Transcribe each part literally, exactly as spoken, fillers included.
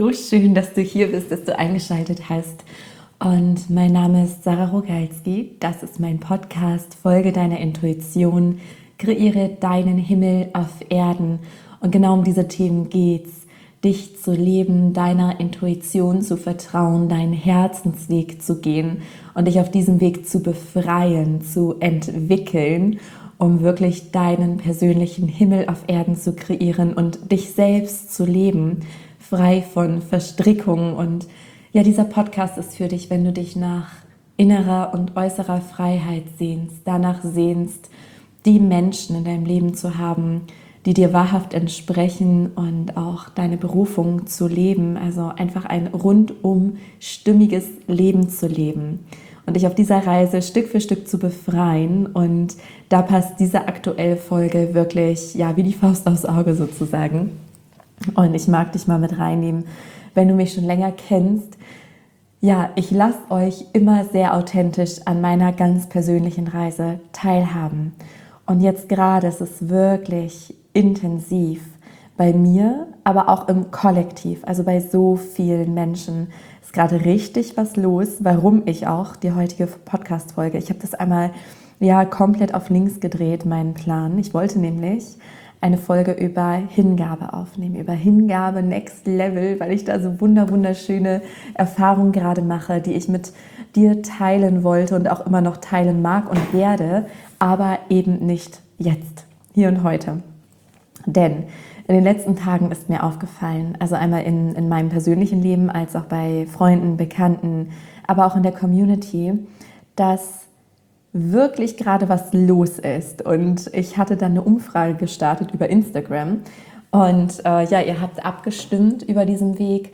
So schön, dass du hier bist, dass du eingeschaltet hast. Und mein Name ist Sarah Rogalski. Das ist mein Podcast. Folge deiner Intuition, kreiere deinen Himmel auf Erden. Und genau um diese Themen geht's. Dich zu leben, deiner Intuition zu vertrauen, deinen Herzensweg zu gehen und dich auf diesem Weg zu befreien, zu entwickeln, um wirklich deinen persönlichen Himmel auf Erden zu kreieren und dich selbst zu leben, frei von Verstrickungen. Und ja, dieser Podcast ist für dich, wenn du dich nach innerer und äußerer Freiheit sehnst, danach sehnst, die Menschen in deinem Leben zu haben, die dir wahrhaft entsprechen und auch deine Berufung zu leben, also einfach ein rundum stimmiges Leben zu leben und dich auf dieser Reise Stück für Stück zu befreien. Und da passt diese aktuelle Folge wirklich ja wie die Faust aufs Auge sozusagen. Und ich mag dich mal mit reinnehmen, wenn du mich schon länger kennst. Ja, ich lasse euch immer sehr authentisch an meiner ganz persönlichen Reise teilhaben. Und jetzt gerade ist es wirklich intensiv bei mir, aber auch im Kollektiv, also bei so vielen Menschen ist gerade richtig was los, warum ich auch die heutige Podcast-Folge, ich habe das einmal ja komplett auf links gedreht, meinen Plan. Ich wollte nämlich eine Folge über Hingabe aufnehmen, über Hingabe Next Level, weil ich da so wunder wunderschöne Erfahrungen gerade mache, die ich mit dir teilen wollte und auch immer noch teilen mag und werde, aber eben nicht jetzt, hier und heute. Denn in den letzten Tagen ist mir aufgefallen, also einmal in, in meinem persönlichen Leben, als auch bei Freunden, Bekannten, aber auch in der Community, dass wirklich gerade was los ist. Und ich hatte dann eine Umfrage gestartet über Instagram und äh, ja, ihr habt abgestimmt über diesen Weg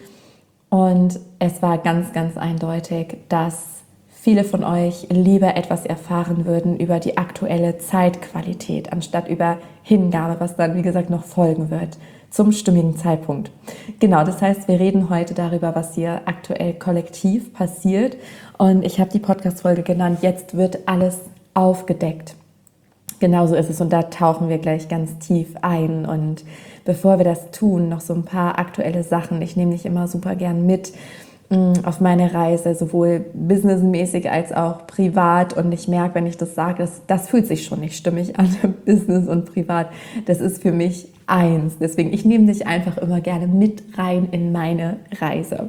und es war ganz, ganz eindeutig, dass viele von euch lieber etwas erfahren würden über die aktuelle Zeitqualität, anstatt über Hingabe, was dann, wie gesagt, noch folgen wird, zum stimmigen Zeitpunkt. Genau, das heißt, wir reden heute darüber, was hier aktuell kollektiv passiert. Und ich habe die Podcast-Folge genannt, jetzt wird alles aufgedeckt. Genauso ist es und da tauchen wir gleich ganz tief ein. Und bevor wir das tun, noch so ein paar aktuelle Sachen. Ich nehme dich immer super gern mit auf meine Reise, sowohl businessmäßig als auch privat. Und ich merke, wenn ich das sage, das, das fühlt sich schon nicht stimmig an, Business und privat. Das ist für mich eins. Deswegen, ich nehme dich einfach immer gerne mit rein in meine Reise.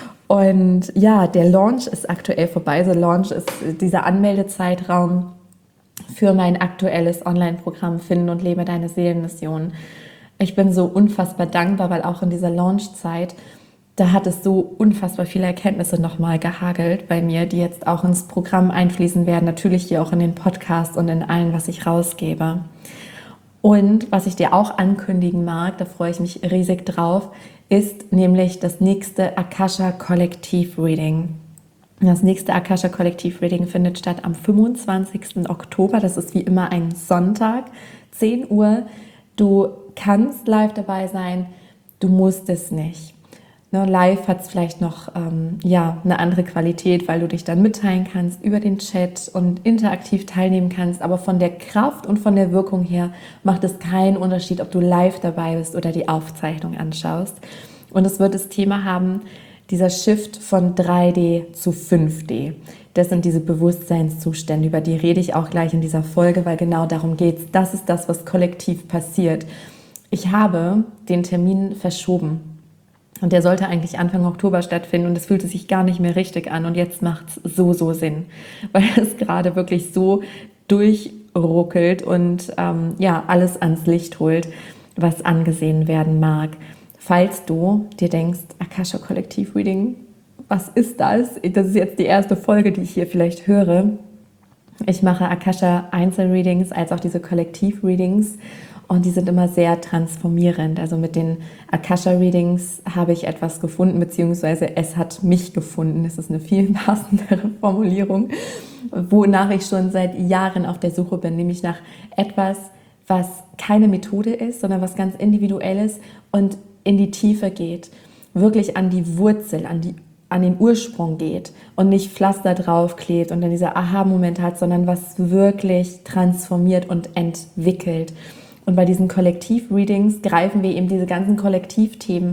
Und ja, der Launch ist aktuell vorbei. Der Launch ist dieser Anmeldezeitraum für mein aktuelles Online-Programm Finden und Lebe deine Seelenmission. Ich bin so unfassbar dankbar, weil auch in dieser Launchzeit da hat es so unfassbar viele Erkenntnisse nochmal gehagelt bei mir, die jetzt auch ins Programm einfließen werden, natürlich hier auch in den Podcast und in allem, was ich rausgebe. Und was ich dir auch ankündigen mag, da freue ich mich riesig drauf, ist nämlich das nächste Akasha Kollektiv Reading. Das nächste Akasha Kollektiv Reading findet statt am fünfundzwanzigsten Oktober. Das ist wie immer ein Sonntag, zehn Uhr. Du kannst live dabei sein, du musst es nicht. Ne, live hat es vielleicht noch ähm, ja, eine andere Qualität, weil du dich dann mitteilen kannst über den Chat und interaktiv teilnehmen kannst. Aber von der Kraft und von der Wirkung her macht es keinen Unterschied, ob du live dabei bist oder die Aufzeichnung anschaust. Und es wird das Thema haben, dieser Shift von drei D zu fünf D. Das sind diese Bewusstseinszustände, über die rede ich auch gleich in dieser Folge, weil genau darum geht es. Das ist das, was kollektiv passiert. Ich habe den Termin verschoben. Und der sollte eigentlich Anfang Oktober stattfinden und es fühlte sich gar nicht mehr richtig an. Und jetzt macht es so, so Sinn, weil es gerade wirklich so durchruckelt und ähm, ja, alles ans Licht holt, was angesehen werden mag. Falls du dir denkst, Akasha Kollektiv Reading, was ist das? Das ist jetzt die erste Folge, die ich hier vielleicht höre. Ich mache Akasha Einzelreadings als auch diese Kollektiv-Readings. Und die sind immer sehr transformierend. Also mit den Akasha-Readings habe ich etwas gefunden, beziehungsweise es hat mich gefunden. Das ist eine viel passendere Formulierung, wonach ich schon seit Jahren auf der Suche bin, nämlich nach etwas, was keine Methode ist, sondern was ganz Individuelles und in die Tiefe geht, wirklich an die Wurzel, an die an den Ursprung geht und nicht Pflaster draufklebt und dann dieser Aha-Moment hat, sondern was wirklich transformiert und entwickelt. Und bei diesen Kollektiv-Readings greifen wir eben diese ganzen Kollektivthemen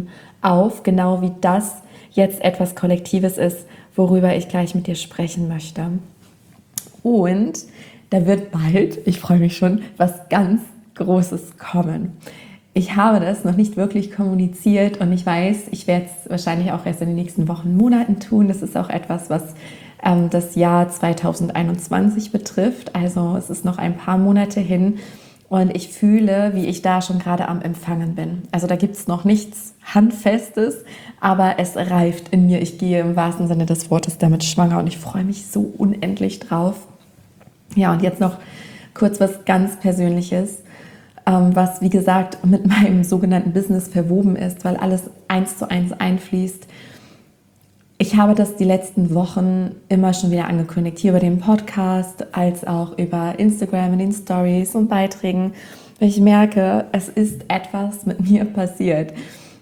auf, genau wie das jetzt etwas Kollektives ist, worüber ich gleich mit dir sprechen möchte. Und da wird bald, ich freue mich schon, was ganz Großes kommen. Ich habe das noch nicht wirklich kommuniziert und ich weiß, ich werde es wahrscheinlich auch erst in den nächsten Wochen, Monaten tun. Das ist auch etwas, was ähm, das Jahr zwanzig einundzwanzig betrifft. Also es ist noch ein paar Monate hin und ich fühle, wie ich da schon gerade am Empfangen bin. Also da gibt es noch nichts Handfestes, aber es reift in mir. Ich gehe im wahrsten Sinne des Wortes damit schwanger und ich freue mich so unendlich drauf. Ja, und jetzt noch kurz was ganz Persönliches, was, wie gesagt, mit meinem sogenannten Business verwoben ist, weil alles eins zu eins einfließt. Ich habe das die letzten Wochen immer schon wieder angekündigt, hier über den Podcast, als auch über Instagram in den Stories und Beiträgen. Ich merke, es ist etwas mit mir passiert.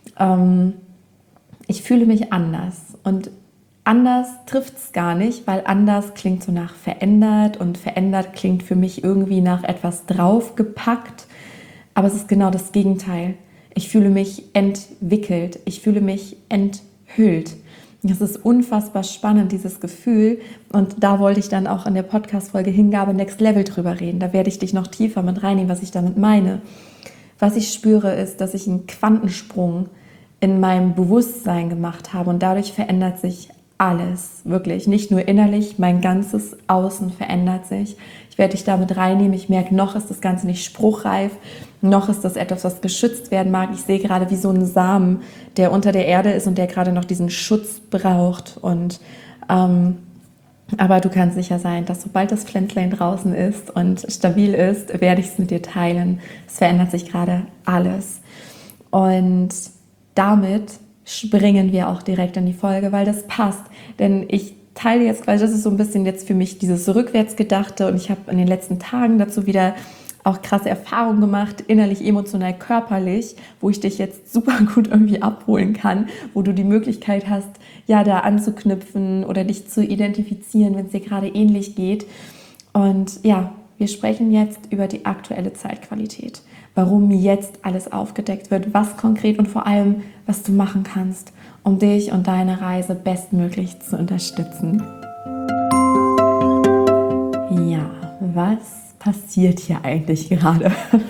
Ich fühle mich anders und anders trifft es gar nicht, weil anders klingt so nach verändert und verändert klingt für mich irgendwie nach etwas draufgepackt. Aber es ist genau das Gegenteil. Ich fühle mich entwickelt, ich fühle mich enthüllt. Das ist unfassbar spannend, dieses Gefühl. Und da wollte ich dann auch in der Podcast-Folge Hingabe Next Level drüber reden. Da werde ich dich noch tiefer mit reinnehmen, was ich damit meine. Was ich spüre, ist, dass ich einen Quantensprung in meinem Bewusstsein gemacht habe und dadurch verändert sich alles, wirklich, nicht nur innerlich, mein ganzes Außen verändert sich. Ich werde dich damit reinnehmen, ich merke, noch ist das Ganze nicht spruchreif, noch ist das etwas, was geschützt werden mag. Ich sehe gerade wie so einen Samen, der unter der Erde ist und der gerade noch diesen Schutz braucht. Und ähm, aber du kannst sicher sein, dass sobald das Pflänzlein draußen ist und stabil ist, werde ich es mit dir teilen. Es verändert sich gerade alles. Und damit springen wir auch direkt in die Folge, weil das passt. Denn ich teile jetzt quasi, das ist so ein bisschen jetzt für mich dieses Rückwärtsgedachte und ich habe in den letzten Tagen dazu wieder auch krasse Erfahrungen gemacht, innerlich, emotional, körperlich, wo ich dich jetzt super gut irgendwie abholen kann, wo du die Möglichkeit hast, ja, da anzuknüpfen oder dich zu identifizieren, wenn es dir gerade ähnlich geht. Und ja, wir sprechen jetzt über die aktuelle Zeitqualität, warum jetzt alles aufgedeckt wird, was konkret und vor allem, was du machen kannst, um dich und deine Reise bestmöglich zu unterstützen. Ja, was passiert hier eigentlich gerade?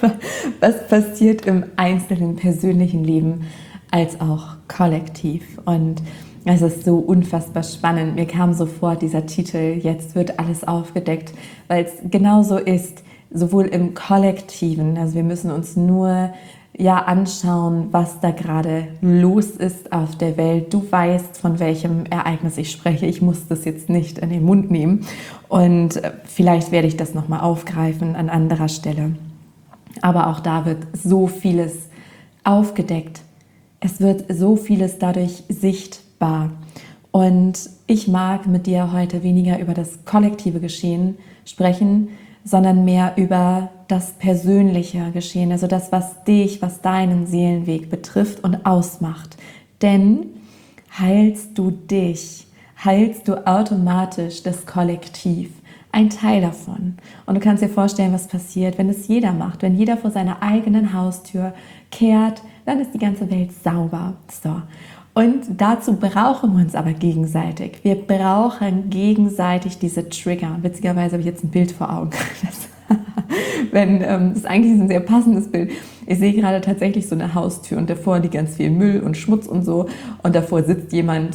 Was passiert im einzelnen persönlichen Leben als auch kollektiv? Und es ist so unfassbar spannend. Mir kam sofort dieser Titel, jetzt wird alles aufgedeckt, weil es genauso ist, sowohl im Kollektiven, also wir müssen uns nur ja anschauen, was da gerade los ist auf der Welt. Du weißt, von welchem Ereignis ich spreche. Ich muss das jetzt nicht in den Mund nehmen. Und vielleicht werde ich das nochmal aufgreifen an anderer Stelle. Aber auch da wird so vieles aufgedeckt. Es wird so vieles dadurch sichtbar. Und ich mag mit dir heute weniger über das kollektive Geschehen sprechen, sondern mehr über das persönliche Geschehen, also das, was dich, was deinen Seelenweg betrifft und ausmacht. Denn heilst du dich, heilst du automatisch das Kollektiv, ein Teil davon. Und du kannst dir vorstellen, was passiert, wenn es jeder macht, wenn jeder vor seiner eigenen Haustür kehrt, dann ist die ganze Welt sauber. So. Und dazu brauchen wir uns aber gegenseitig. Wir brauchen gegenseitig diese Trigger. Witzigerweise habe ich jetzt ein Bild vor Augen. Das, wenn, ähm, das ist eigentlich ein sehr passendes Bild. Ich sehe gerade tatsächlich so eine Haustür und davor liegt ganz viel Müll und Schmutz und so. Und davor sitzt jemand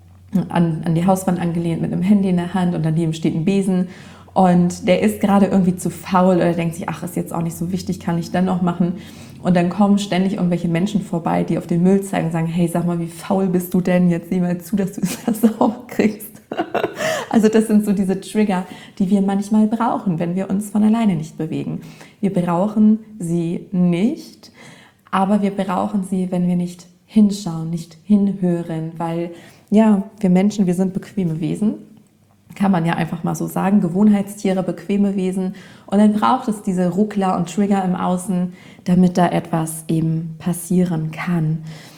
an, an die Hauswand angelehnt mit einem Handy in der Hand und daneben steht ein Besen. Und der ist gerade irgendwie zu faul oder denkt sich, ach, ist jetzt auch nicht so wichtig, kann ich dann noch machen. Und dann kommen ständig irgendwelche Menschen vorbei, die auf den Müll zeigen und sagen, hey, sag mal, wie faul bist du denn? Jetzt sieh mal zu, dass du das auch kriegst. Also das sind so diese Trigger, die wir manchmal brauchen, wenn wir uns von alleine nicht bewegen. Wir brauchen sie nicht, aber wir brauchen sie, wenn wir nicht hinschauen, nicht hinhören, weil ja, wir Menschen, wir sind bequeme Wesen. Kann man ja einfach mal so sagen, Gewohnheitstiere, bequeme Wesen. Und dann braucht es diese Ruckler und Trigger im Außen, damit da etwas eben passieren kann.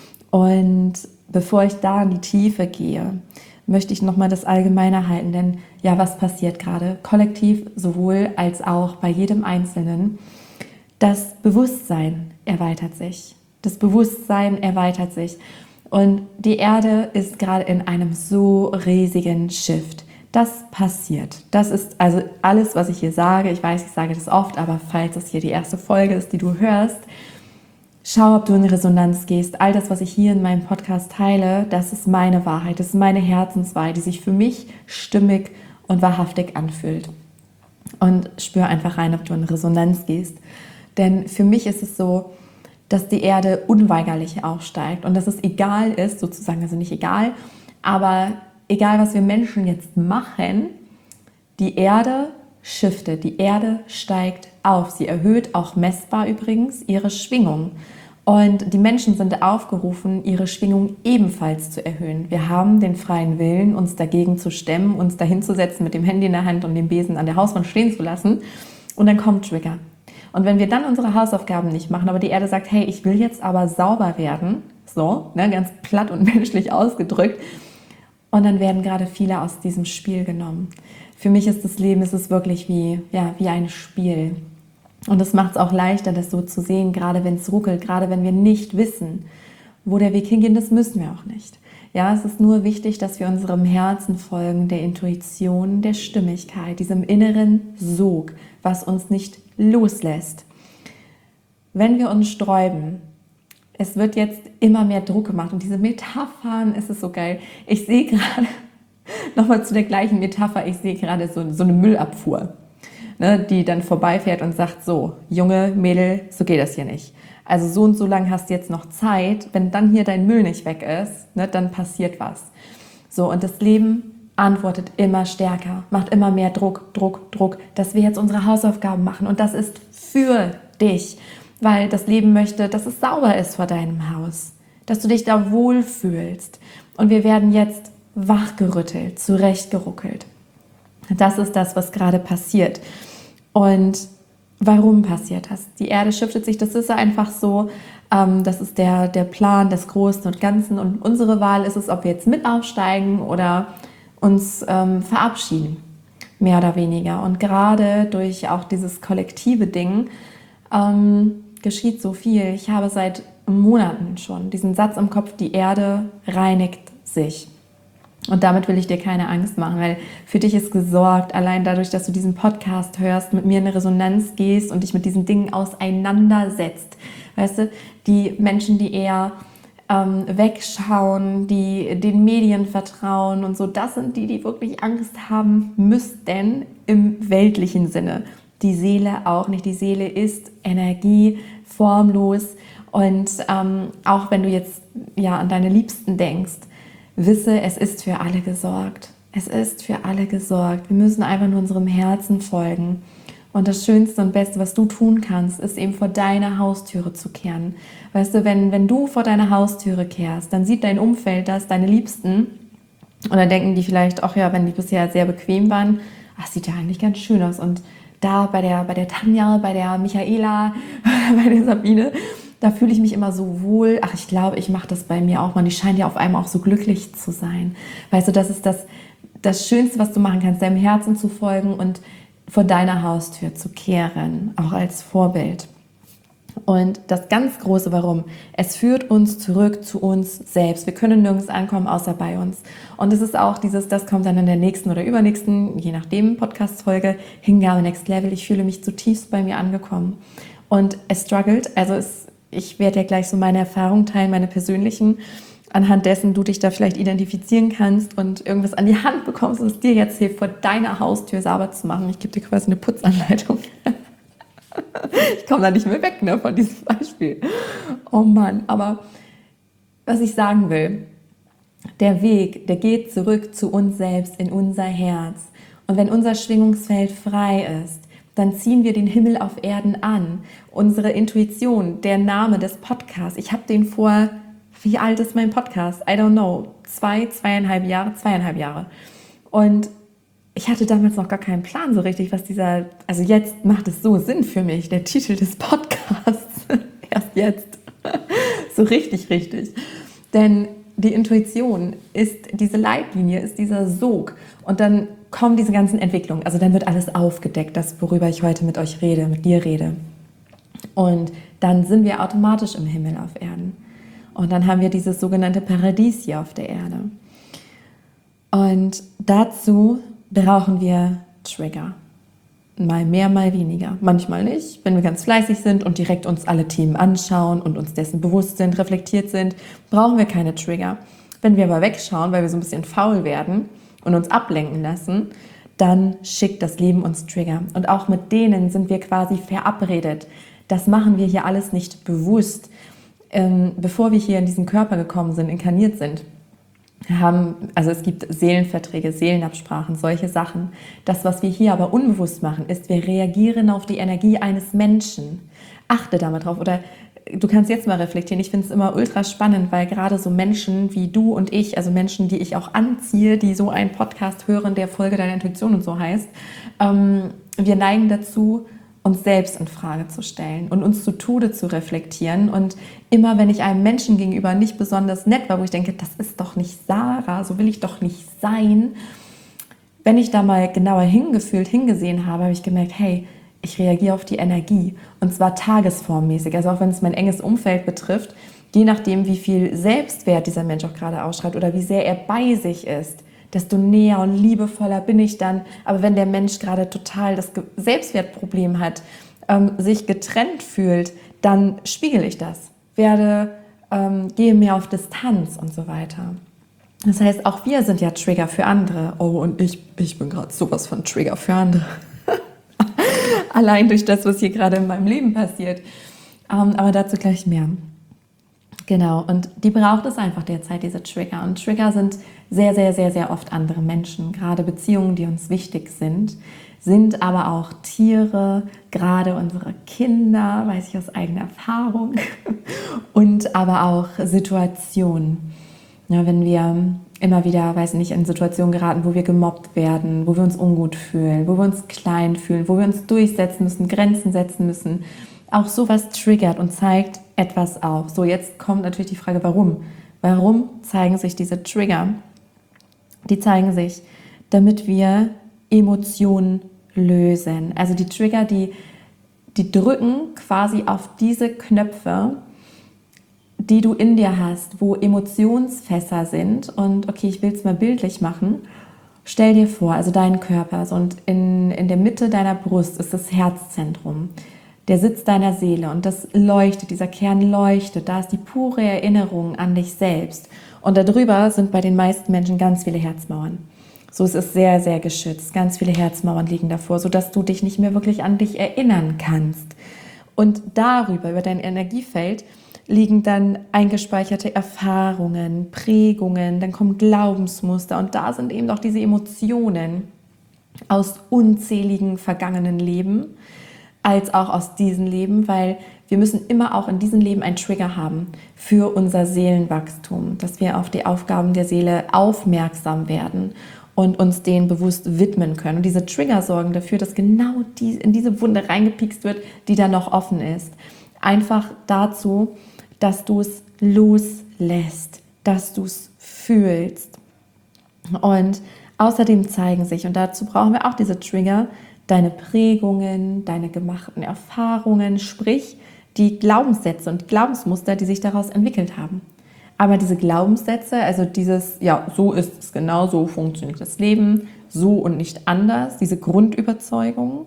Und bevor ich da in die Tiefe gehe, möchte ich nochmal das Allgemeine halten. Denn ja, was passiert gerade? Kollektiv sowohl als auch bei jedem Einzelnen. Das Bewusstsein erweitert sich. Das Bewusstsein erweitert sich. Und die Erde ist gerade in einem so riesigen Shift. Das passiert. Das ist also alles, was ich hier sage. Ich weiß, ich sage das oft, aber falls es hier die erste Folge ist, die du hörst, schau, ob du in Resonanz gehst. All das, was ich hier in meinem Podcast teile, das ist meine Wahrheit, das ist meine Herzenswahrheit, die sich für mich stimmig und wahrhaftig anfühlt. Und spür einfach rein, ob du in Resonanz gehst. Denn für mich ist es so, dass die Erde unweigerlich aufsteigt und dass es egal ist, sozusagen, also nicht egal, aber egal, was wir Menschen jetzt machen, die Erde shiftet, die Erde steigt auf. Sie erhöht auch messbar übrigens ihre Schwingung. Und die Menschen sind aufgerufen, ihre Schwingung ebenfalls zu erhöhen. Wir haben den freien Willen, uns dagegen zu stemmen, uns dahinzusetzen mit dem Handy in der Hand und den Besen an der Hauswand stehen zu lassen. Und dann kommt Trigger. Und wenn wir dann unsere Hausaufgaben nicht machen, aber die Erde sagt, hey, ich will jetzt aber sauber werden, so, ne, ganz platt und menschlich ausgedrückt, und dann werden gerade viele aus diesem Spiel genommen. Für mich ist das Leben, ist es wirklich wie, ja, wie ein Spiel. Und es macht es auch leichter, das so zu sehen, gerade wenn es ruckelt, gerade wenn wir nicht wissen, wo der Weg hingeht, das müssen wir auch nicht. Ja, es ist nur wichtig, dass wir unserem Herzen folgen, der Intuition, der Stimmigkeit, diesem inneren Sog, was uns nicht loslässt. Wenn wir uns sträuben, es wird jetzt immer mehr Druck gemacht und diese Metaphern, es ist so geil. Ich sehe gerade, nochmal zu der gleichen Metapher, ich sehe gerade so, so eine Müllabfuhr, ne, die dann vorbeifährt und sagt so, Junge, Mädel, so geht das hier nicht. Also so und so lange hast du jetzt noch Zeit, wenn dann hier dein Müll nicht weg ist, ne, dann passiert was. So, und das Leben antwortet immer stärker, macht immer mehr Druck, Druck, Druck, dass wir jetzt unsere Hausaufgaben machen und das ist für dich. Weil das Leben möchte, dass es sauber ist vor deinem Haus, dass du dich da wohlfühlst. Und wir werden jetzt wachgerüttelt, zurechtgeruckelt. Das ist das, was gerade passiert. Und warum passiert das? Die Erde shiftet sich, das ist einfach so, ähm, das ist der, der Plan des Großen und Ganzen. Und unsere Wahl ist es, ob wir jetzt mit aufsteigen oder uns ähm, verabschieden, mehr oder weniger. Und gerade durch auch dieses kollektive Ding, ähm, geschieht so viel. Ich habe seit Monaten schon diesen Satz im Kopf, die Erde reinigt sich. Und damit will ich dir keine Angst machen, weil für dich ist gesorgt, allein dadurch, dass du diesen Podcast hörst, mit mir in eine Resonanz gehst und dich mit diesen Dingen auseinandersetzt. Weißt du, die Menschen, die eher ähm, wegschauen, die den Medien vertrauen und so, das sind die, die wirklich Angst haben müssten im weltlichen Sinne. Die Seele auch nicht. Die Seele ist Energie, formlos. Und ähm, auch wenn du jetzt ja an deine Liebsten denkst, wisse, es ist für alle gesorgt. Es ist für alle gesorgt. Wir müssen einfach nur unserem Herzen folgen. Und das Schönste und Beste, was du tun kannst, ist eben vor deiner Haustüre zu kehren. Weißt du, wenn, wenn du vor deiner Haustüre kehrst, dann sieht dein Umfeld das, deine Liebsten. Und dann denken die vielleicht, ach ja, wenn die bisher sehr bequem waren, ach, sieht ja eigentlich ganz schön aus. Und da bei der, bei der Tanja, bei der Michaela, bei der Sabine, da fühle ich mich immer so wohl. Ach, ich glaube, ich mache das bei mir auch mal. Die scheint ja auf einmal auch so glücklich zu sein. Weißt du, das ist das, das Schönste, was du machen kannst, deinem Herzen zu folgen und vor deiner Haustür zu kehren, auch als Vorbild. Und das ganz große Warum, es führt uns zurück zu uns selbst. Wir können nirgends ankommen, außer bei uns. Und es ist auch dieses, das kommt dann in der nächsten oder übernächsten, je nachdem, Podcast-Folge, Hingabe Next Level. Ich fühle mich zutiefst bei mir angekommen. Und es struggelt, also es, ich werde ja gleich so meine Erfahrungen teilen, meine persönlichen, anhand dessen du dich da vielleicht identifizieren kannst und irgendwas an die Hand bekommst, was dir jetzt hilft, vor deiner Haustür sauber zu machen. Ich gebe dir quasi eine Putzanleitung. Ich komme da nicht mehr weg, ne, von diesem Beispiel. Oh Mann, aber was ich sagen will, der Weg, der geht zurück zu uns selbst, in unser Herz. Und wenn unser Schwingungsfeld frei ist, dann ziehen wir den Himmel auf Erden an. Unsere Intuition, der Name des Podcasts, ich habe den vor, wie alt ist mein Podcast? I don't know, zwei, zweieinhalb Jahre, zweieinhalb Jahre. Und ich hatte damals noch gar keinen Plan so richtig, was dieser, also jetzt macht es so Sinn für mich, der Titel des Podcasts, erst jetzt, so richtig, richtig. Denn die Intuition ist diese Leitlinie, ist dieser Sog und dann kommen diese ganzen Entwicklungen, also dann wird alles aufgedeckt, das, worüber ich heute mit euch rede, mit dir rede. Und dann sind wir automatisch im Himmel auf Erden. Und dann haben wir dieses sogenannte Paradies hier auf der Erde. Und dazu brauchen wir Trigger. Mal mehr, mal weniger. Manchmal nicht. Wenn wir ganz fleißig sind und direkt uns alle Themen anschauen und uns dessen bewusst sind, reflektiert sind, brauchen wir keine Trigger. Wenn wir aber wegschauen, weil wir so ein bisschen faul werden und uns ablenken lassen, dann schickt das Leben uns Trigger. Und auch mit denen sind wir quasi verabredet. Das machen wir hier alles nicht bewusst. Ähm, bevor wir hier in diesen Körper gekommen sind, inkarniert sind, haben, also es gibt Seelenverträge, Seelenabsprachen, solche Sachen. Das, was wir hier aber unbewusst machen, ist, wir reagieren auf die Energie eines Menschen. Achte da mal drauf. Oder du kannst jetzt mal reflektieren. Ich finde es immer ultra spannend, weil gerade so Menschen wie du und ich, also Menschen, die ich auch anziehe, die so einen Podcast hören, der Folge deiner Intuition und so heißt, ähm, wir neigen dazu, uns selbst in Frage zu stellen und uns zu Tode zu reflektieren. Und immer, wenn ich einem Menschen gegenüber nicht besonders nett war, wo ich denke, das ist doch nicht Sarah, so will ich doch nicht sein, wenn ich da mal genauer hingefühlt, hingesehen habe, habe ich gemerkt, hey, ich reagiere auf die Energie und zwar tagesformmäßig. Also auch wenn es mein enges Umfeld betrifft, je nachdem, wie viel Selbstwert dieser Mensch auch gerade ausstrahlt oder wie sehr er bei sich ist, desto näher und liebevoller bin ich dann. Aber wenn der Mensch gerade total das Selbstwertproblem hat, ähm, sich getrennt fühlt, dann spiegele ich das, werde, ähm, gehe mehr auf Distanz und so weiter. Das heißt, auch wir sind ja Trigger für andere. Oh, und ich, ich bin gerade sowas von Trigger für andere. Allein durch das, was hier gerade in meinem Leben passiert. Ähm, aber dazu gleich mehr. Genau, und die braucht es einfach derzeit, diese Trigger. Und Trigger sind sehr, sehr, sehr, sehr oft andere Menschen. Gerade Beziehungen, die uns wichtig sind, sind aber auch Tiere, gerade unsere Kinder, weiß ich aus eigener Erfahrung, und aber auch Situationen. Ja, wenn wir immer wieder, weiß nicht, in Situationen geraten, wo wir gemobbt werden, wo wir uns ungut fühlen, wo wir uns klein fühlen, wo wir uns durchsetzen müssen, Grenzen setzen müssen. Auch sowas triggert und zeigt etwas auf. So, jetzt kommt natürlich die Frage, warum? Warum zeigen sich diese Trigger? Die zeigen sich, damit wir Emotionen lösen. Also die Trigger, die, die drücken quasi auf diese Knöpfe, die du in dir hast, wo Emotionsfässer sind. Und okay, ich will es mal bildlich machen. Stell dir vor, also deinen Körper, so, und in, in der Mitte deiner Brust ist das Herzzentrum, der Sitz deiner Seele, und das leuchtet, dieser Kern leuchtet, da ist die pure Erinnerung an dich selbst. Und darüber sind bei den meisten Menschen ganz viele Herzmauern. So, es ist sehr, sehr geschützt, ganz viele Herzmauern liegen davor, sodass du dich nicht mehr wirklich an dich erinnern kannst. Und darüber, über dein Energiefeld, liegen dann eingespeicherte Erfahrungen, Prägungen, dann kommen Glaubensmuster, und da sind eben auch diese Emotionen aus unzähligen vergangenen Leben, als auch aus diesem Leben, weil wir müssen immer auch in diesem Leben einen Trigger haben für unser Seelenwachstum, dass wir auf die Aufgaben der Seele aufmerksam werden und uns denen bewusst widmen können. Und diese Trigger sorgen dafür, dass genau die, in diese Wunde reingepikst wird, die da noch offen ist. Einfach dazu, dass du es loslässt, dass du es fühlst. Und außerdem zeigen sich, und dazu brauchen wir auch diese Trigger, deine Prägungen, deine gemachten Erfahrungen, sprich die Glaubenssätze und Glaubensmuster, die sich daraus entwickelt haben. Aber diese Glaubenssätze, also dieses, ja, so ist es genau, so funktioniert das Leben, so und nicht anders, diese Grundüberzeugungen,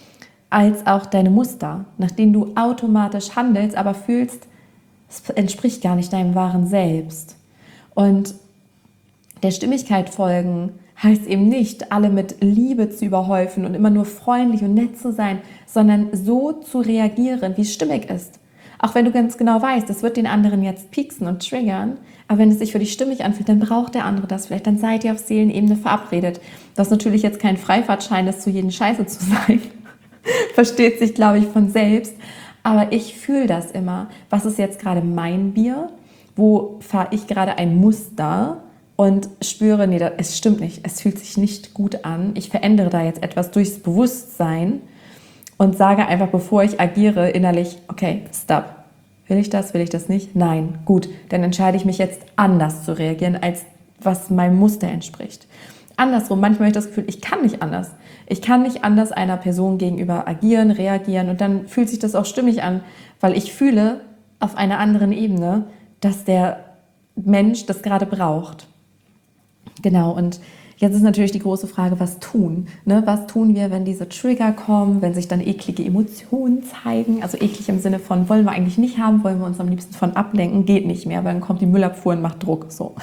als auch deine Muster, nach denen du automatisch handelst, aber fühlst, es entspricht gar nicht deinem wahren Selbst. Und der Stimmigkeit folgen heißt eben nicht, alle mit Liebe zu überhäufen und immer nur freundlich und nett zu sein, sondern so zu reagieren, wie es stimmig ist. Auch wenn du ganz genau weißt, das wird den anderen jetzt pieksen und triggern, aber wenn es sich für dich stimmig anfühlt, dann braucht der andere das vielleicht, dann seid ihr auf Seelenebene verabredet. Das ist natürlich jetzt kein Freifahrtschein, das zu jedem Scheiße zu sein. Versteht sich, glaube ich, von selbst. Aber ich fühle das immer. Was ist jetzt gerade mein Bier? Wo fahre ich gerade ein Muster und spüre, nee, es stimmt nicht, es fühlt sich nicht gut an. Ich verändere da jetzt etwas durchs Bewusstsein und sage einfach, bevor ich agiere, innerlich, okay, stop. Will ich das, will ich das nicht? Nein, gut, dann entscheide ich mich jetzt anders zu reagieren, als was meinem Muster entspricht. Andersrum, manchmal habe ich das Gefühl, ich kann nicht anders. Ich kann nicht anders einer Person gegenüber agieren, reagieren, und dann fühlt sich das auch stimmig an, weil ich fühle auf einer anderen Ebene, dass der Mensch das gerade braucht. Genau, und jetzt ist natürlich die große Frage, was tun? Ne? Was tun wir, wenn diese Trigger kommen, wenn sich dann eklige Emotionen zeigen? Also eklig im Sinne von, wollen wir eigentlich nicht haben, wollen wir uns am liebsten von ablenken, geht nicht mehr, weil dann kommt die Müllabfuhr und macht Druck. So,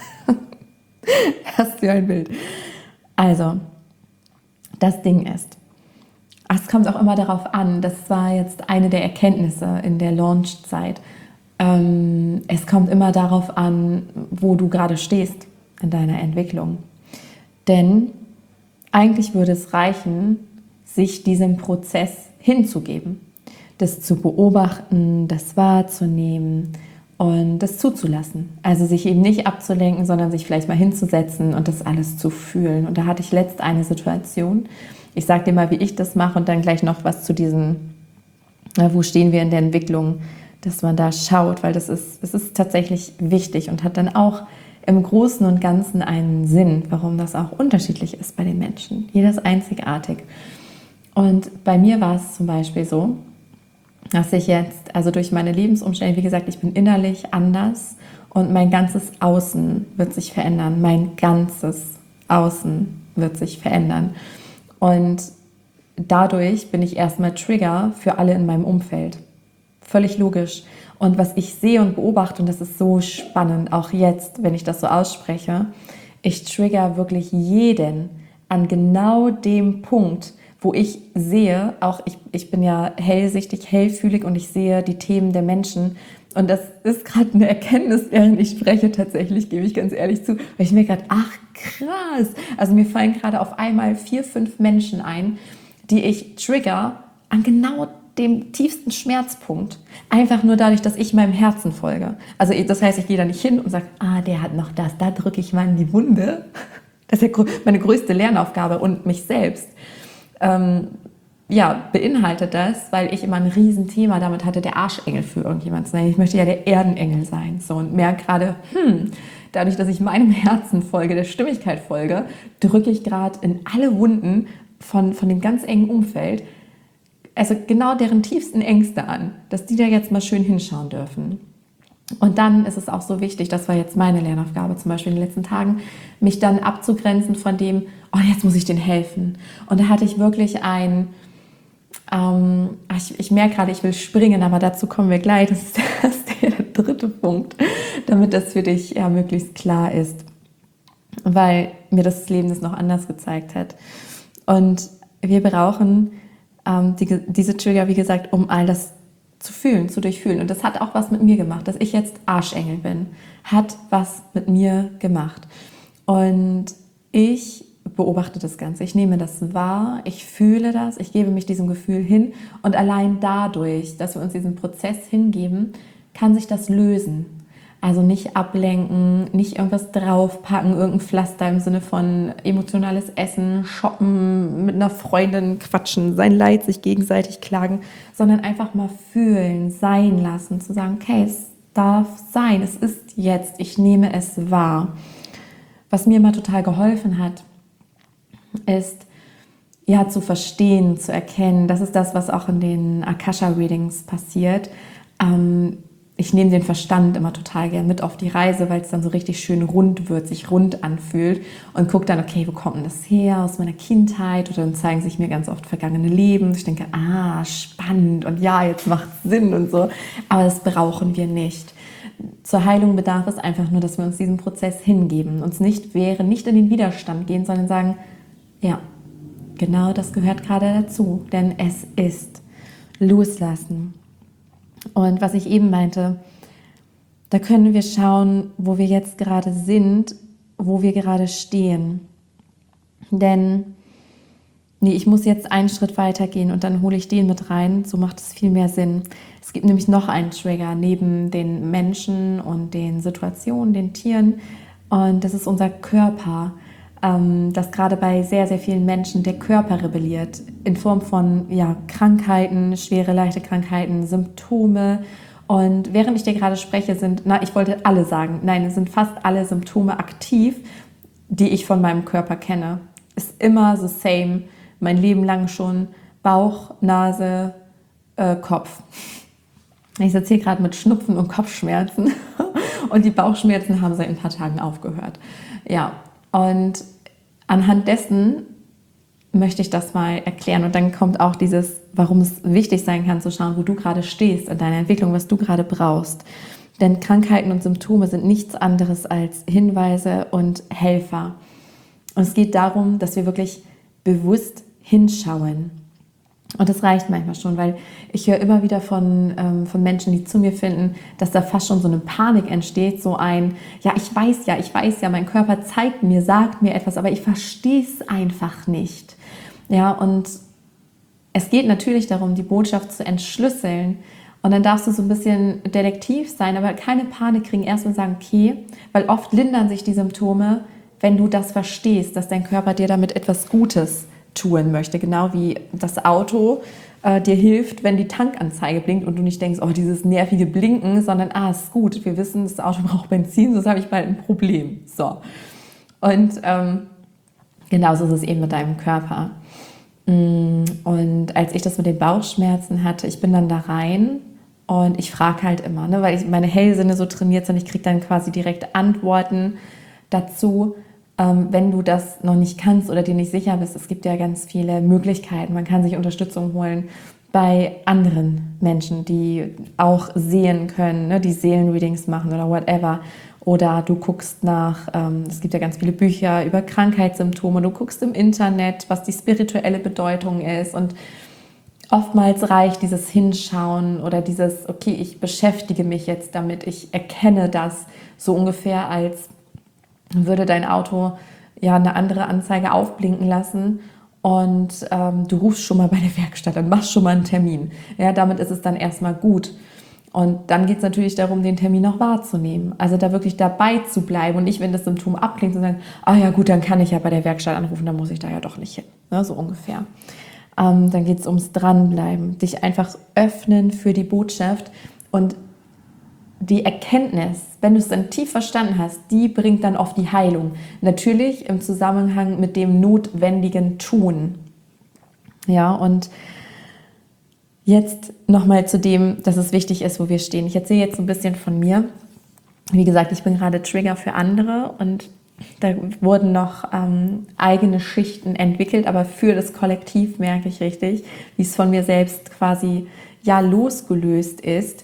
hast du ein Bild. Also, das Ding ist, es kommt auch immer darauf an, das war jetzt eine der Erkenntnisse in der Launchzeit. Ähm, es kommt immer darauf an, wo du gerade stehst in deiner Entwicklung. Denn eigentlich würde es reichen, sich diesem Prozess hinzugeben, das zu beobachten, das wahrzunehmen und das zuzulassen. Also sich eben nicht abzulenken, sondern sich vielleicht mal hinzusetzen und das alles zu fühlen. Und da hatte ich letzt eine Situation. Ich sage dir mal, wie ich das mache und dann gleich noch was zu diesem, wo stehen wir in der Entwicklung, dass man da schaut, weil das ist, das ist tatsächlich wichtig und hat dann auch im Großen und Ganzen einen Sinn, warum das auch unterschiedlich ist bei den Menschen. Jeder ist einzigartig. Und bei mir war es zum Beispiel so, dass ich jetzt, also durch meine Lebensumstände, wie gesagt, ich bin innerlich anders und mein ganzes Außen wird sich verändern. Mein ganzes Außen wird sich verändern. Und dadurch bin ich erstmal Trigger für alle in meinem Umfeld. Völlig logisch. Und was ich sehe und beobachte, und das ist so spannend, auch jetzt, wenn ich das so ausspreche, ich trigger wirklich jeden an genau dem Punkt, wo ich sehe, auch ich, ich bin ja hellsichtig, hellfühlig und ich sehe die Themen der Menschen. Und das ist gerade eine Erkenntnis, während ich spreche tatsächlich, gebe ich ganz ehrlich zu, weil ich mir gerade, ach krass, also mir fallen gerade auf einmal vier, fünf Menschen ein, die ich trigger an genau dem tiefsten Schmerzpunkt. Einfach nur dadurch, dass ich meinem Herzen folge. Also das heißt, ich gehe da nicht hin und sage, ah, der hat noch das, da drücke ich mal in die Wunde. Das ist ja meine größte Lernaufgabe und mich selbst. Ähm, ja, beinhaltet das, weil ich immer ein Riesenthema damit hatte, der Arschengel für irgendjemand zu sein. Ich möchte ja der Erdenengel sein. So, und merke gerade, hm, dadurch, dass ich meinem Herzen folge, der Stimmigkeit folge, drücke ich gerade in alle Wunden von, von dem ganz engen Umfeld, also genau deren tiefsten Ängste an, dass die da jetzt mal schön hinschauen dürfen. Und dann ist es auch so wichtig, das war jetzt meine Lernaufgabe zum Beispiel in den letzten Tagen, mich dann abzugrenzen von dem, oh, jetzt muss ich denen helfen. Und da hatte ich wirklich ein, ähm, ich, ich merke gerade, ich will springen, aber dazu kommen wir gleich, das ist, das ist der dritte Punkt, damit das für dich ja möglichst klar ist, weil mir das Leben das noch anders gezeigt hat. Und wir brauchen ähm, die, diese Trigger, wie gesagt, um all das zu fühlen, zu durchfühlen. Und das hat auch was mit mir gemacht, dass ich jetzt Arschengel bin, hat was mit mir gemacht. Und ich beobachte das Ganze, ich nehme das wahr, ich fühle das, ich gebe mich diesem Gefühl hin und allein dadurch, dass wir uns diesem Prozess hingeben, kann sich das lösen. Also nicht ablenken, nicht irgendwas draufpacken, irgendein Pflaster im Sinne von emotionales Essen, shoppen, mit einer Freundin quatschen, sein Leid sich gegenseitig klagen, sondern einfach mal fühlen, sein lassen, zu sagen, okay, es darf sein, es ist jetzt, ich nehme es wahr. Was mir immer total geholfen hat, ist, ja, zu verstehen, zu erkennen, das ist das, was auch in den Akasha-Readings passiert. Ähm, Ich nehme den Verstand immer total gern mit auf die Reise, weil es dann so richtig schön rund wird, sich rund anfühlt und gucke dann, okay, wo kommt denn das her, aus meiner Kindheit? Oder dann zeigen sich mir ganz oft vergangene Leben. Ich denke, ah, spannend und ja, jetzt macht es Sinn und so. Aber das brauchen wir nicht. Zur Heilung bedarf es einfach nur, dass wir uns diesem Prozess hingeben, uns nicht wehren, nicht in den Widerstand gehen, sondern sagen, ja, genau das gehört gerade dazu, denn es ist loslassen. Und was ich eben meinte, da können wir schauen, wo wir jetzt gerade sind, wo wir gerade stehen. Denn, nee, ich muss jetzt einen Schritt weiter gehen und dann hole ich den mit rein, so macht es viel mehr Sinn. Es gibt nämlich noch einen Trigger neben den Menschen und den Situationen, den Tieren, und das ist unser Körper. Dass gerade bei sehr, sehr vielen Menschen der Körper rebelliert in Form von ja, Krankheiten, schwere, leichte Krankheiten, Symptome. Und während ich dir gerade spreche, sind, na, ich wollte alle sagen, nein, es sind fast alle Symptome aktiv, die ich von meinem Körper kenne. Ist immer the same, mein Leben lang schon, Bauch, Nase, äh, Kopf. Ich sitze hier gerade mit Schnupfen und Kopfschmerzen Und die Bauchschmerzen haben seit ein paar Tagen aufgehört. Ja, und anhand dessen möchte ich das mal erklären. Und dann kommt auch dieses, warum es wichtig sein kann, zu schauen, wo du gerade stehst in deiner Entwicklung, was du gerade brauchst. Denn Krankheiten und Symptome sind nichts anderes als Hinweise und Helfer. Und es geht darum, dass wir wirklich bewusst hinschauen. Und das reicht manchmal schon, weil ich höre immer wieder von, ähm, von Menschen, die zu mir finden, dass da fast schon so eine Panik entsteht, so ein, ja, ich weiß ja, ich weiß ja, mein Körper zeigt mir, sagt mir etwas, aber ich verstehe es einfach nicht. Ja, und es geht natürlich darum, die Botschaft zu entschlüsseln. Und dann darfst du so ein bisschen detektiv sein, aber keine Panik kriegen, erstmal sagen, okay, weil oft lindern sich die Symptome, wenn du das verstehst, dass dein Körper dir damit etwas Gutes tun möchte. Genau wie das Auto äh, dir hilft, wenn die Tankanzeige blinkt und du nicht denkst, oh, dieses nervige Blinken, sondern, ah, ist gut, wir wissen, das Auto braucht Benzin, sonst habe ich bald ein Problem. So. Und ähm, genauso ist es eben mit deinem Körper. Und als ich das mit den Bauchschmerzen hatte, ich bin dann da rein und ich frage halt immer, ne, weil ich meine Hellsinne so trainiert sind, ich kriege dann quasi direkt Antworten dazu, ähm, wenn du das noch nicht kannst oder dir nicht sicher bist. Es gibt ja ganz viele Möglichkeiten. Man kann sich Unterstützung holen bei anderen Menschen, die auch sehen können, ne, die Seelenreadings machen oder whatever. Oder du guckst nach, ähm, es gibt ja ganz viele Bücher über Krankheitssymptome, du guckst im Internet, was die spirituelle Bedeutung ist. Und oftmals reicht dieses Hinschauen oder dieses, okay, ich beschäftige mich jetzt damit, ich erkenne das so ungefähr, als würde dein Auto ja eine andere Anzeige aufblinken lassen und ähm, du rufst schon mal bei der Werkstatt und machst schon mal einen Termin. Ja, damit ist es dann erstmal gut. Und dann geht es natürlich darum, den Termin noch wahrzunehmen. Also da wirklich dabei zu bleiben und nicht, wenn das Symptom abklingt, und sagen, ah ja gut, dann kann ich ja bei der Werkstatt anrufen, dann muss ich da ja doch nicht hin. Ne, so ungefähr. Ähm, dann geht es ums Dranbleiben, dich einfach öffnen für die Botschaft und die Erkenntnis, wenn du es dann tief verstanden hast, die bringt dann oft die Heilung. Natürlich im Zusammenhang mit dem notwendigen Tun. Ja, und jetzt nochmal zu dem, dass es wichtig ist, wo wir stehen. Ich erzähle jetzt so ein bisschen von mir. Wie gesagt, ich bin gerade Trigger für andere und da wurden noch ähm, eigene Schichten entwickelt, aber für das Kollektiv merke ich richtig, wie es von mir selbst quasi ja losgelöst ist.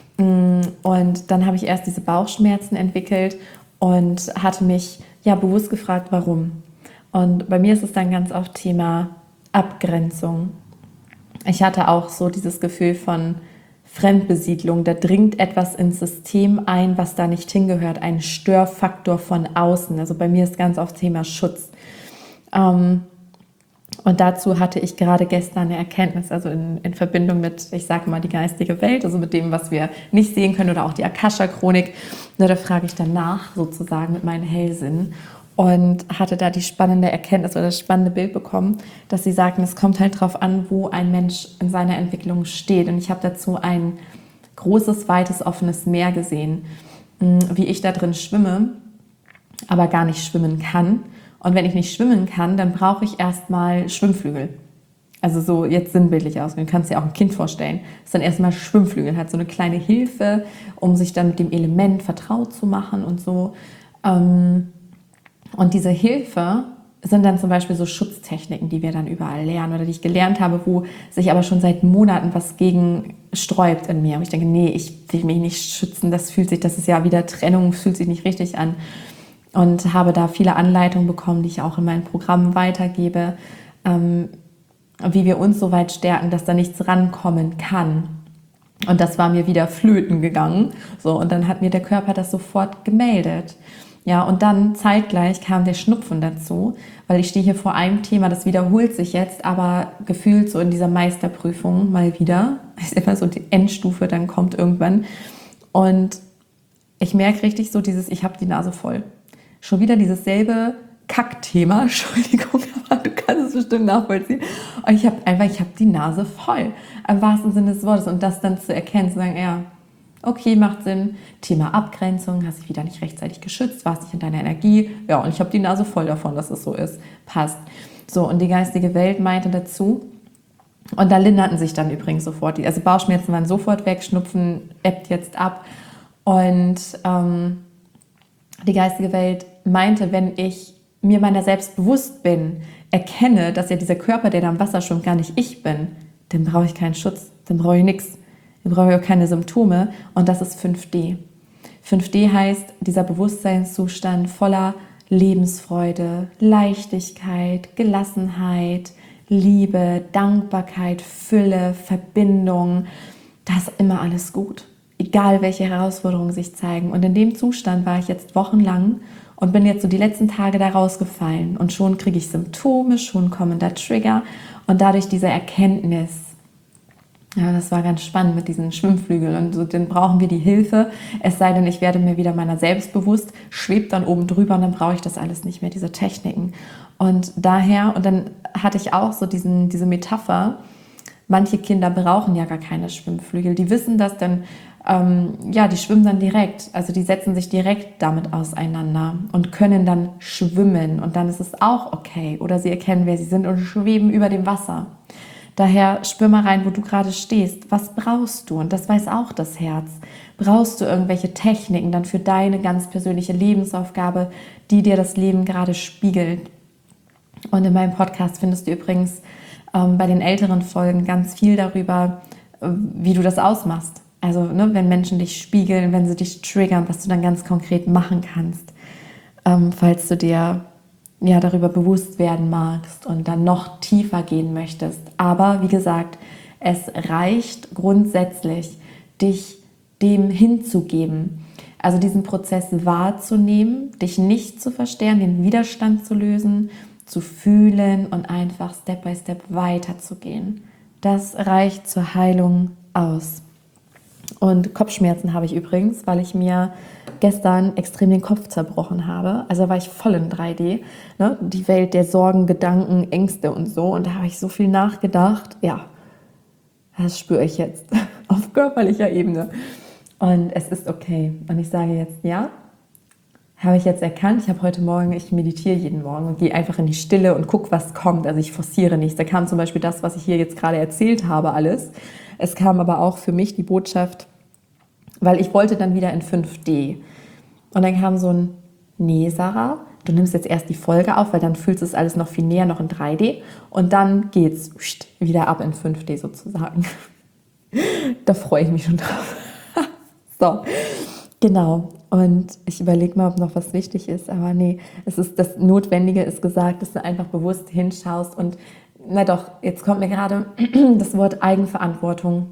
Und dann habe ich erst diese Bauchschmerzen entwickelt und hatte mich ja bewusst gefragt, warum. Und bei mir ist es dann ganz oft Thema Abgrenzung. Ich hatte auch so dieses Gefühl von Fremdbesiedlung. Da dringt etwas ins System ein, was da nicht hingehört. Ein Störfaktor von außen. Also bei mir ist ganz oft Thema Schutz. Ähm, und dazu hatte ich gerade gestern eine Erkenntnis, also in, in Verbindung mit, ich sage mal, die geistige Welt, also mit dem, was wir nicht sehen können oder auch die Akasha-Chronik. Da frage ich danach sozusagen mit meinen Hellsinnen. Und hatte da die spannende Erkenntnis oder das spannende Bild bekommen, dass sie sagten, es kommt halt darauf an, wo ein Mensch in seiner Entwicklung steht. Und ich habe dazu ein großes, weites, offenes Meer gesehen, wie ich da drin schwimme, aber gar nicht schwimmen kann. Und wenn ich nicht schwimmen kann, dann brauche ich erstmal Schwimmflügel. Also so jetzt sinnbildlich aus. Du kannst dir auch ein Kind vorstellen, das dann erstmal Schwimmflügel hat, so eine kleine Hilfe, um sich dann mit dem Element vertraut zu machen und so. Und diese Hilfe sind dann zum Beispiel so Schutztechniken, die wir dann überall lernen oder die ich gelernt habe, wo sich aber schon seit Monaten was gegen sträubt in mir. Und ich denke, nee, ich will mich nicht schützen, das fühlt sich, das ist ja wieder Trennung, fühlt sich nicht richtig an. Und habe da viele Anleitungen bekommen, die ich auch in meinen Programmen weitergebe, ähm, wie wir uns so weit stärken, dass da nichts rankommen kann. Und das war mir wieder flöten gegangen. So, und dann hat mir der Körper das sofort gemeldet. Ja, und dann zeitgleich kam der Schnupfen dazu, weil ich stehe hier vor einem Thema, das wiederholt sich jetzt, aber gefühlt so in dieser Meisterprüfung mal wieder. Das ist immer so die Endstufe, dann kommt irgendwann. Und ich merke richtig so dieses, ich habe die Nase voll. Schon wieder dieses selbe Kackthema, Entschuldigung, aber du kannst es bestimmt nachvollziehen. Und ich habe einfach, ich habe die Nase voll, im wahrsten Sinne des Wortes. Und das dann zu erkennen, zu sagen, ja, okay, macht Sinn. Thema Abgrenzung, hast dich wieder nicht rechtzeitig geschützt, warst nicht in deiner Energie. Ja, und ich habe die Nase voll davon, dass es so ist. Passt. So, und die geistige Welt meinte dazu, und da linderten sich dann übrigens sofort, die, also Bauchschmerzen waren sofort weg, Schnupfen ebbt jetzt ab. Und ähm, die geistige Welt meinte, wenn ich mir meiner selbst bewusst bin, erkenne, dass ja dieser Körper, der da im Wasser schwimmt, gar nicht ich bin, dann brauche ich keinen Schutz, dann brauche ich nichts, dann brauche ich auch keine Symptome. Und das ist fünf D. fünf D heißt dieser Bewusstseinszustand voller Lebensfreude, Leichtigkeit, Gelassenheit, Liebe, Dankbarkeit, Fülle, Verbindung. Da ist immer alles gut, egal welche Herausforderungen sich zeigen. Und in dem Zustand war ich jetzt wochenlang und bin jetzt so die letzten Tage da rausgefallen. Und schon kriege ich Symptome, schon kommen da Trigger. Und dadurch diese Erkenntnis, ja, das war ganz spannend mit diesen Schwimmflügeln. Und so, dann brauchen wir die Hilfe. Es sei denn, ich werde mir wieder meiner selbst bewusst, schwebt dann oben drüber und dann brauche ich das alles nicht mehr, diese Techniken. Und daher, und dann hatte ich auch so diesen, diese Metapher, manche Kinder brauchen ja gar keine Schwimmflügel. Die wissen das dann, ähm, ja, die schwimmen dann direkt. Also die setzen sich direkt damit auseinander und können dann schwimmen. Und dann ist es auch okay. Oder sie erkennen, wer sie sind und schweben über dem Wasser. Daher spür mal rein, wo du gerade stehst. Was brauchst du? Und das weiß auch das Herz. Brauchst du irgendwelche Techniken dann für deine ganz persönliche Lebensaufgabe, die dir das Leben gerade spiegelt? Und in meinem Podcast findest du übrigens ähm, bei den älteren Folgen ganz viel darüber, äh, wie du das ausmachst. Also ne, wenn Menschen dich spiegeln, wenn sie dich triggern, was du dann ganz konkret machen kannst, ähm, falls du dir ja, darüber bewusst werden magst und dann noch tiefer gehen möchtest. Aber wie gesagt, es reicht grundsätzlich, dich dem hinzugeben. Also diesen Prozess wahrzunehmen, dich nicht zu verstehen, den Widerstand zu lösen, zu fühlen und einfach Step by Step weiterzugehen. Das reicht zur Heilung aus. Und Kopfschmerzen habe ich übrigens, weil ich mir gestern extrem den Kopf zerbrochen habe. Also war ich voll in drei D. Ne? Die Welt der Sorgen, Gedanken, Ängste und so. Und da habe ich so viel nachgedacht. Ja, das spüre ich jetzt auf körperlicher Ebene. Und es ist okay. Und ich sage jetzt, ja, habe ich jetzt erkannt. Ich habe heute Morgen, ich meditiere jeden Morgen und gehe einfach in die Stille und gucke, was kommt. Also ich forciere nichts. Da kam zum Beispiel das, was ich hier jetzt gerade erzählt habe, alles. Es kam aber auch für mich die Botschaft, weil ich wollte dann wieder in fünf D. Und dann kam so ein, nee, Sarah, du nimmst jetzt erst die Folge auf, weil dann fühlst du es alles noch viel näher, noch in drei D. Und dann geht's wieder ab in fünf D sozusagen. Da freue ich mich schon drauf. So, genau. Und ich überlege mal, ob noch was wichtig ist. Aber nee, es ist das Notwendige ist gesagt, dass du einfach bewusst hinschaust. Und na doch, jetzt kommt mir gerade das Wort Eigenverantwortung.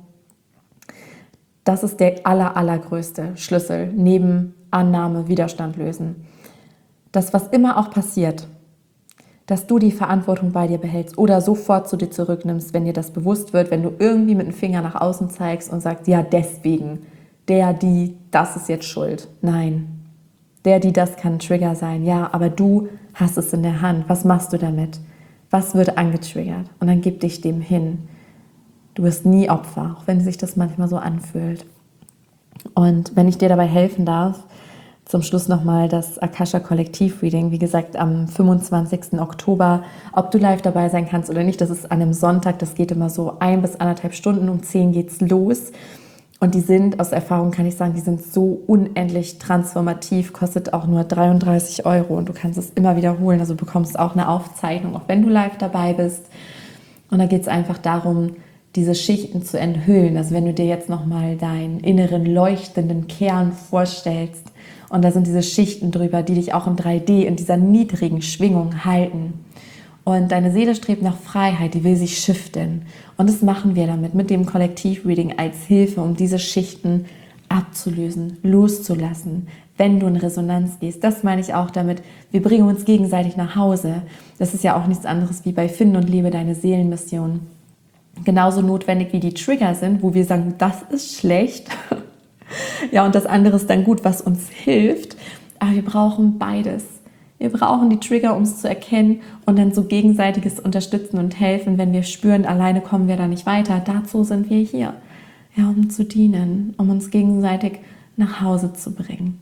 Das ist der aller, allergrößte Schlüssel neben Annahme, Widerstand lösen. Das, was immer auch passiert, dass du die Verantwortung bei dir behältst oder sofort zu dir zurücknimmst, wenn dir das bewusst wird, wenn du irgendwie mit dem Finger nach außen zeigst und sagst, ja deswegen, der, die, das ist jetzt schuld. Nein, der, die, das kann ein Trigger sein. Ja, aber du hast es in der Hand. Was machst du damit? Was wird angetriggert? Und dann gib dich dem hin. Du bist nie Opfer, auch wenn sich das manchmal so anfühlt. Und wenn ich dir dabei helfen darf, zum Schluss nochmal das Akasha Kollektiv Reading, wie gesagt, am fünfundzwanzigsten Oktober, ob du live dabei sein kannst oder nicht, das ist an einem Sonntag, das geht immer so ein bis anderthalb Stunden, um zehn geht's los. Und die sind, aus Erfahrung kann ich sagen, die sind so unendlich transformativ, kostet auch nur dreiunddreißig Euro und du kannst es immer wiederholen, also du bekommst auch eine Aufzeichnung, auch wenn du live dabei bist. Und da geht es einfach darum, diese Schichten zu enthüllen. Also wenn du dir jetzt nochmal deinen inneren leuchtenden Kern vorstellst und da sind diese Schichten drüber, die dich auch in drei D in dieser niedrigen Schwingung halten. Und deine Seele strebt nach Freiheit, die will sich shiften. Und das machen wir damit, mit dem Kollektiv-Reading als Hilfe, um diese Schichten abzulösen, loszulassen, wenn du in Resonanz gehst. Das meine ich auch damit, wir bringen uns gegenseitig nach Hause. Das ist ja auch nichts anderes wie bei Finde und Lebe deine Seelenmission. Genauso notwendig wie die Trigger sind, wo wir sagen, das ist schlecht. Ja, und das andere ist dann gut, was uns hilft. Aber wir brauchen beides. Wir brauchen die Trigger, um es zu erkennen und dann so gegenseitiges Unterstützen und Helfen, wenn wir spüren, alleine kommen wir da nicht weiter. Dazu sind wir hier, ja, um zu dienen, um uns gegenseitig nach Hause zu bringen.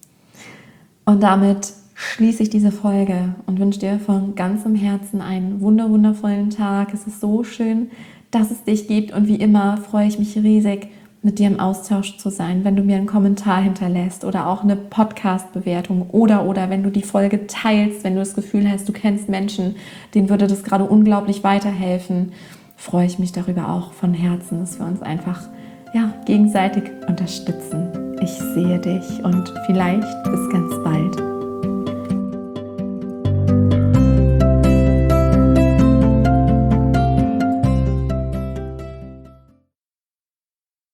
Und damit schließe ich diese Folge und wünsche dir von ganzem Herzen einen wunder wundervollen Tag. Es ist so schön, dass es dich gibt und wie immer freue ich mich riesig, mit dir im Austausch zu sein, wenn du mir einen Kommentar hinterlässt oder auch eine Podcast-Bewertung oder oder wenn du die Folge teilst, wenn du das Gefühl hast, du kennst Menschen, denen würde das gerade unglaublich weiterhelfen, freue ich mich darüber auch von Herzen, dass wir uns einfach ja, gegenseitig unterstützen. Ich sehe dich und vielleicht bis ganz bald.